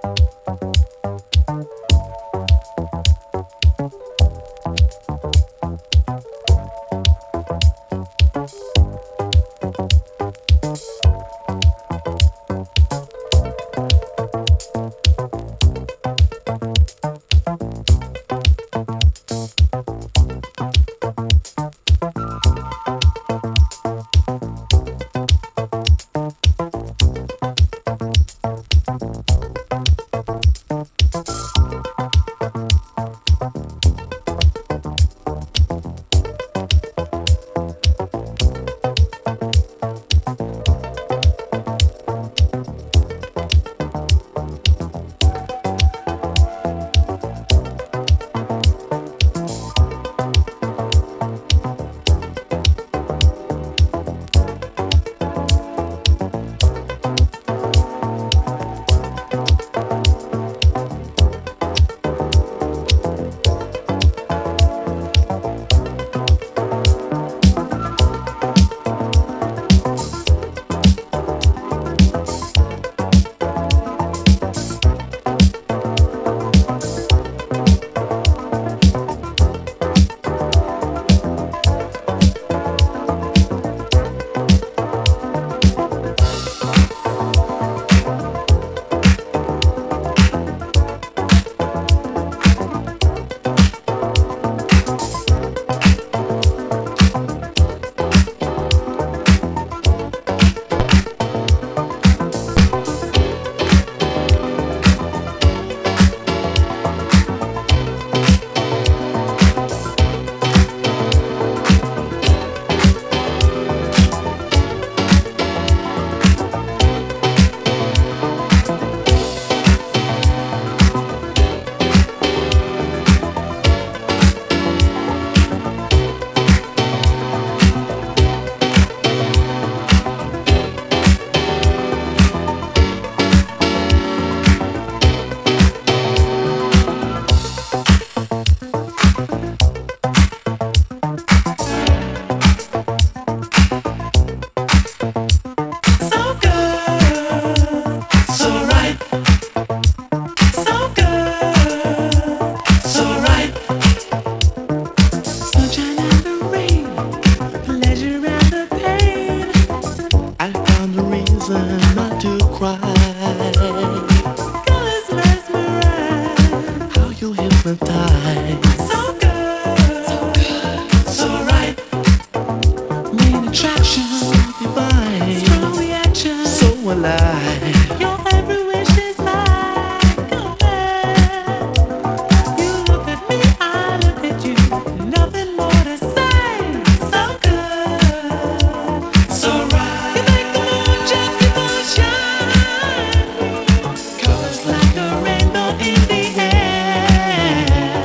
Colors like a rainbow in the air.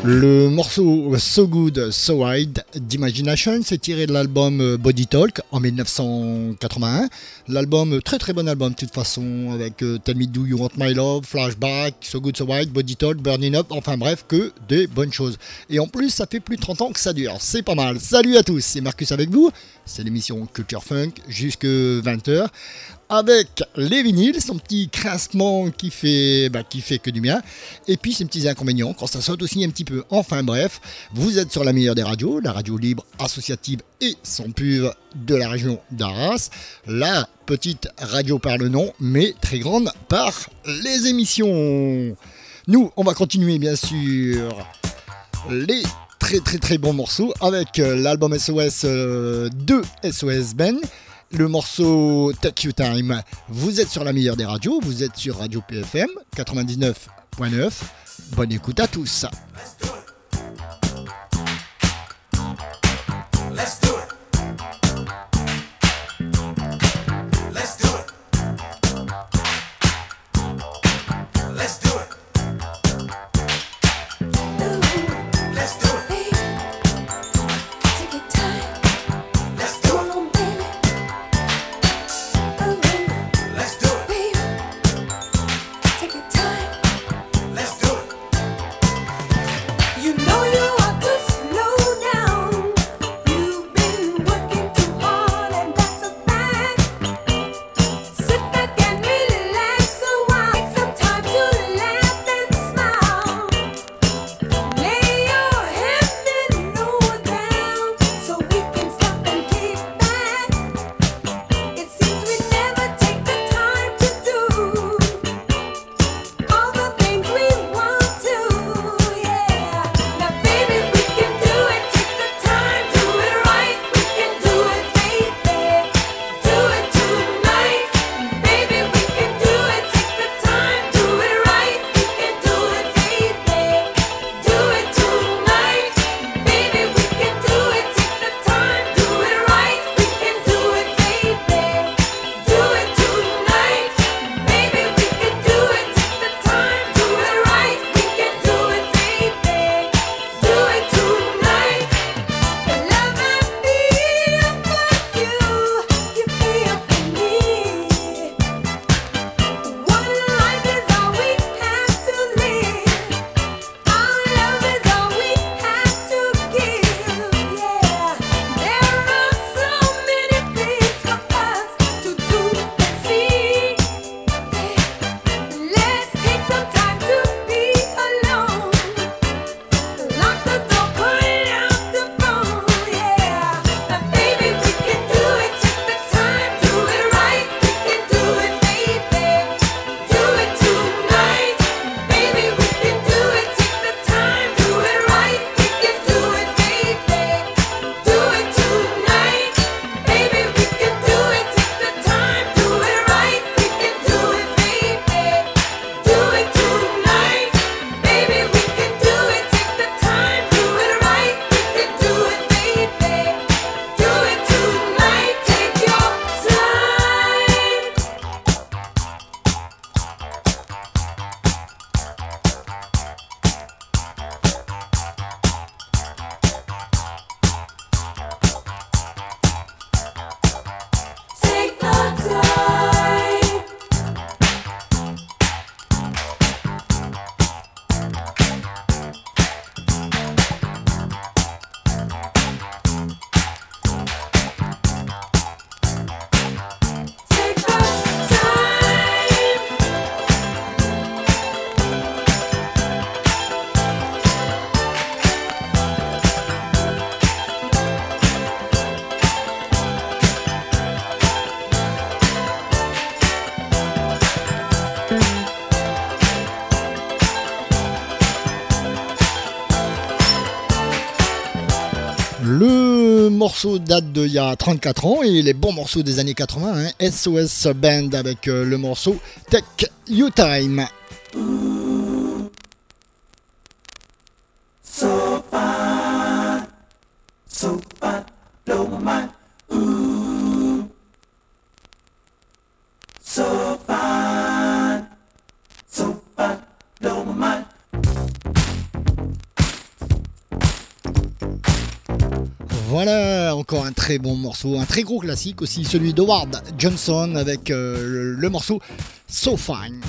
Le morceau So Good, So Wide d'Imagination, c'est tiré de l'album Body Talk en 1981. L'album, très très bon album de toute façon, avec Tell Me Do You Want My Love, Flashback, So Good, So Wide, Body Talk, Burning Up, enfin bref, que des bonnes choses. Et en plus, ça fait plus de 30 ans que ça dure, c'est pas mal. Salut à tous, c'est Marcus avec vous, c'est l'émission Culture Funk jusque 20h. Avec les vinyles, son petit crassement qui fait que du bien, et puis ses petits inconvénients quand ça saute aussi un petit peu. Enfin bref, vous êtes sur la meilleure des radios, la radio libre, associative et sans pub de la région d'Arras, la petite radio par le nom, mais très grande par les émissions. Nous, on va continuer bien sûr les très très très bons morceaux avec l'album SOS de SOS Band. Le morceau Take You Time. Vous êtes sur la meilleure des radios, vous êtes sur Radio PFM 99.9. Bonne écoute à tous. Let's do it. Let's do it. Let's do it. Let's do it. Take your time. Let's do it. Le morceau date d'il y a 34 ans et les bons morceaux des années 80, hein, SOS Band avec le morceau Take You Time. So fine, blow my mind. Ooh, so fine, blow my mind. Voilà, encore un très bon morceau, un très gros classique aussi, celui d'Howard Johnson avec le morceau So Fine.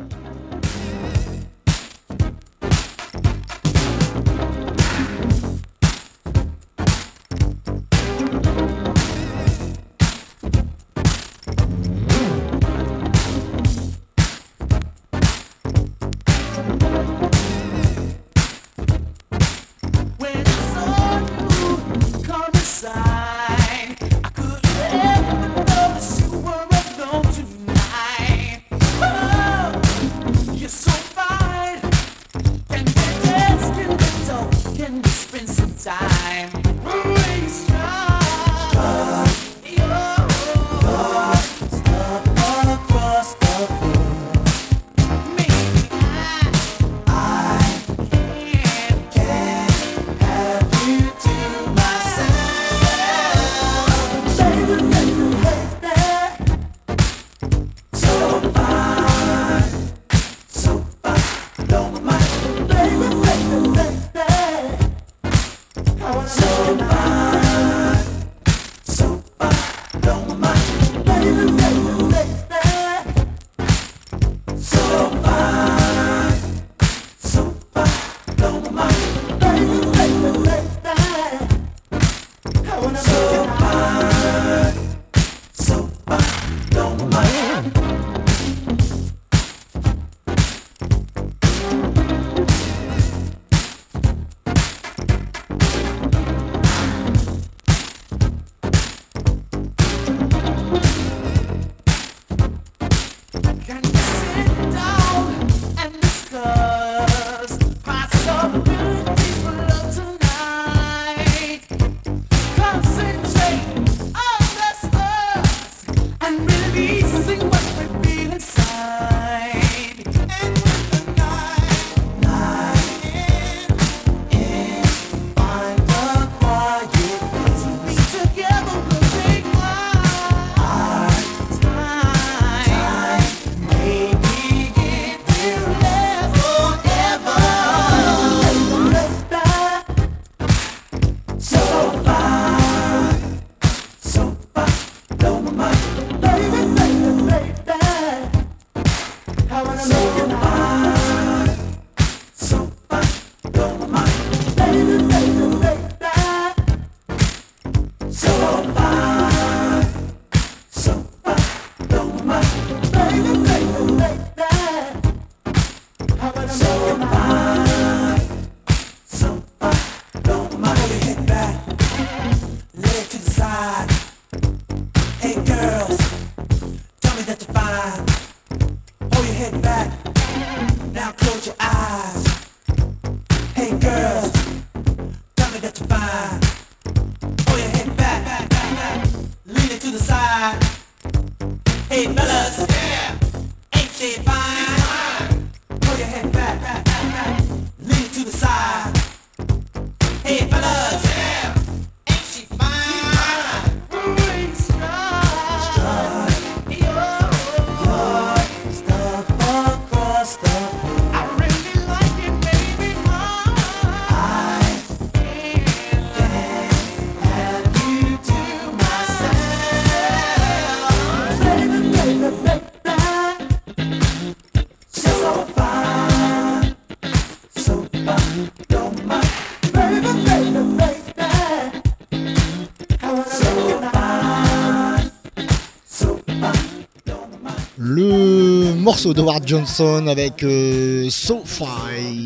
Morceau d'Howard Johnson avec So Fine.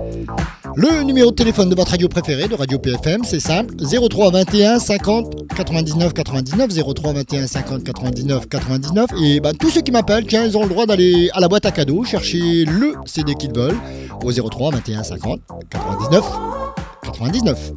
Le numéro de téléphone de votre radio préférée de Radio PFM, c'est simple, 03 21 50 99 99, 03 21 50 99 99. Et tous ceux qui m'appellent, tiens, ils ont le droit d'aller à la boîte à cadeaux chercher le CD qu'ils veulent au 03 21 50 99 99.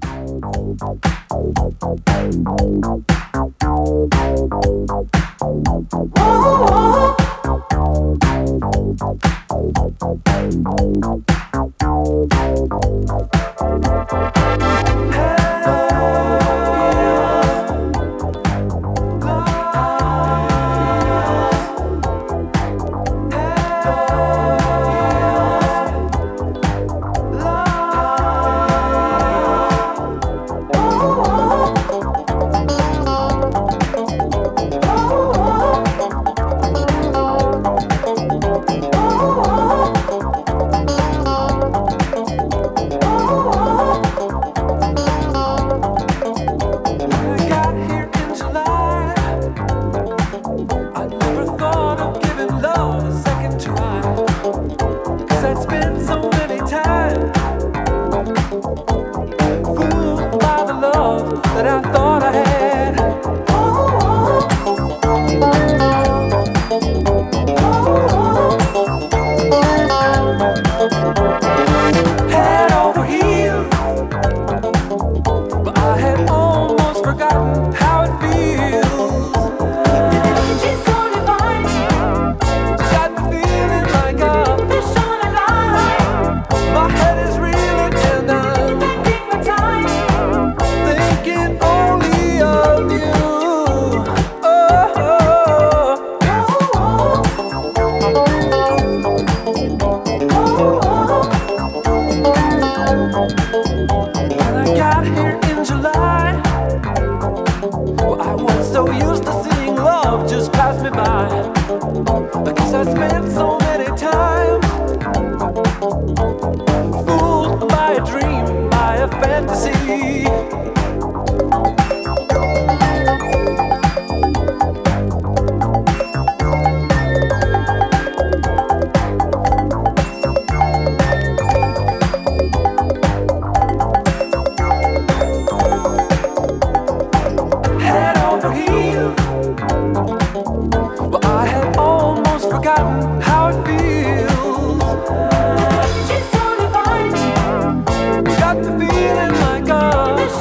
When I got here in July, well, I was so used to seeing love just pass me by. I guess I spent so many times fooled by a dream, by a fantasy. How it feels. She's so divine. Got the feeling like a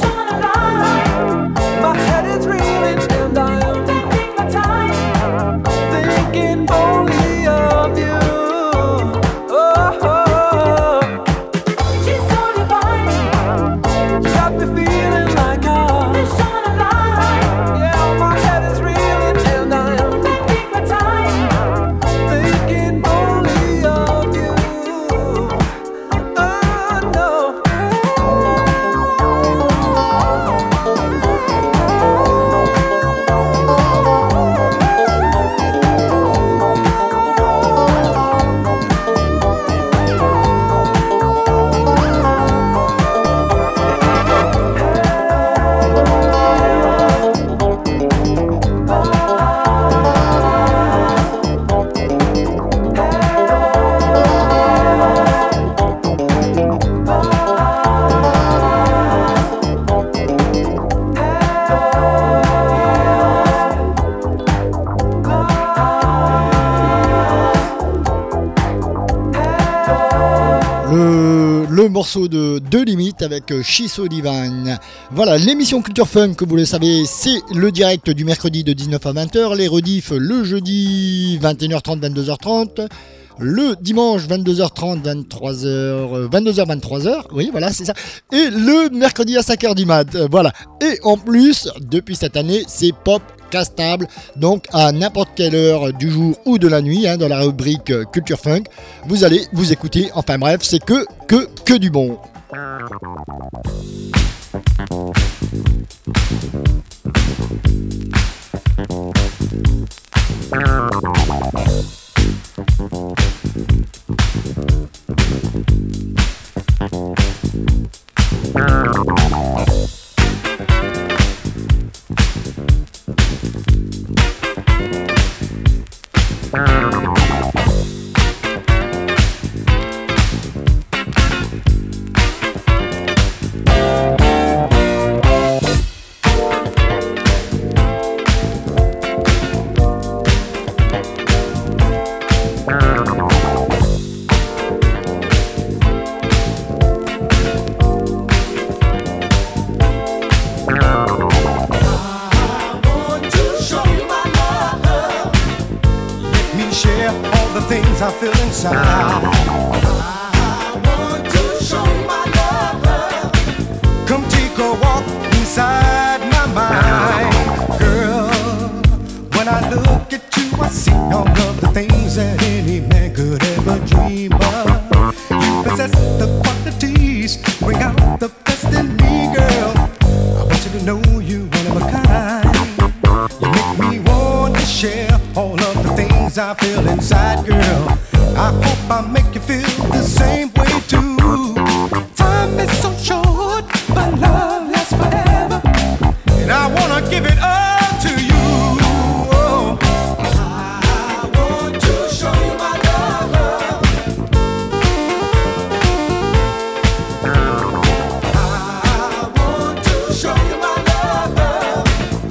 le morceau de Deux Limites avec She's So Divine. Voilà, l'émission Culture Funk, que vous le savez, c'est le direct du mercredi de 19 à 20h, les rediffs le jeudi 21h30, 22h30. Le dimanche 22h30, 22h, oui voilà c'est ça, et le mercredi à 5h du mat, voilà. Et en plus, depuis cette année, c'est pop castable, donc à n'importe quelle heure du jour ou de la nuit, dans la rubrique Culture Funk, vous allez vous écouter, enfin bref, c'est que du bon. I feel inside. I want to show my love. Come take a walk inside my mind, girl. When I look at you, I see all of the things that any man could ever dream of. You possess the qualities, bring out the best in me, girl. I want you to know you one of a kind. You make me want to share all of the things I feel inside, girl. I hope I make you feel the same way too. Time is so short, but love lasts forever, and I wanna give it all to you. Oh. I want to show you my love. I want to show you my love.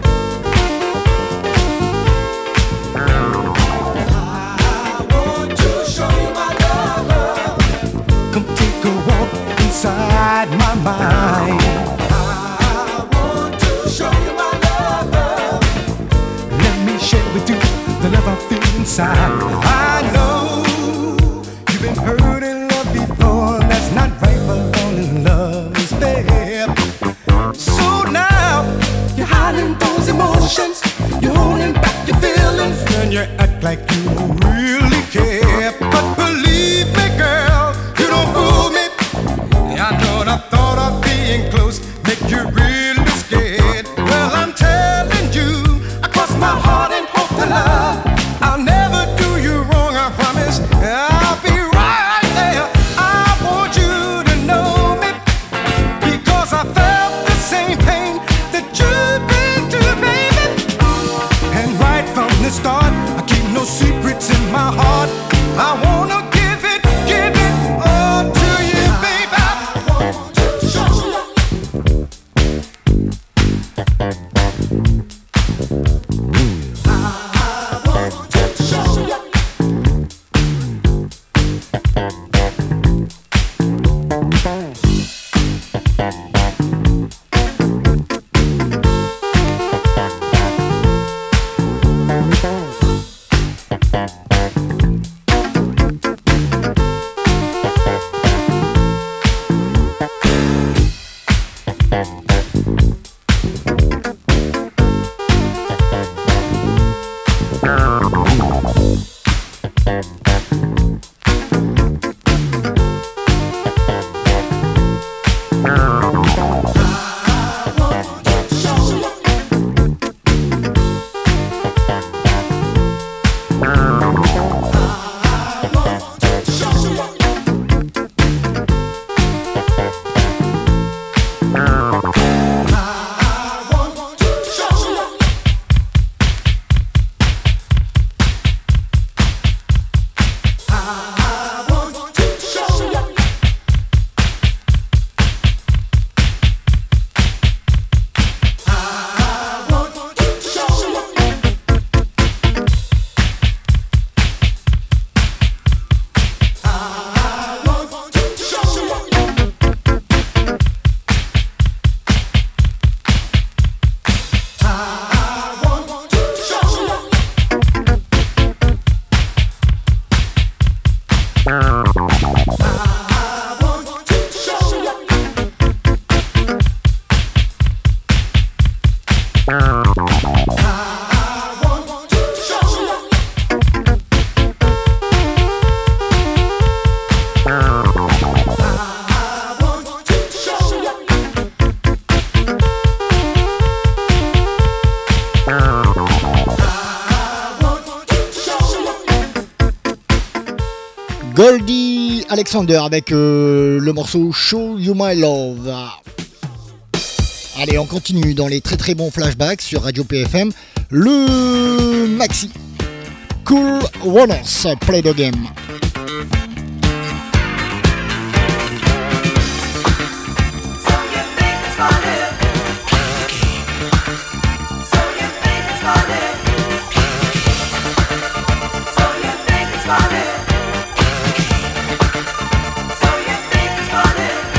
Inside my mind, I want to show you my love. Let me share with you the love I feel inside. I know you've been hurt in love before. That's not right, but only love is fair. So now you're hiding those emotions, you're holding back your feelings, and you act like you don't really care. But believe me, girl, you don't fool me. I know what I thought of Goldie Alexander avec le morceau Show You My Love. Allez, on continue dans les très très bons flashbacks sur Radio PFM. Le maxi Cool Runners Play the Game.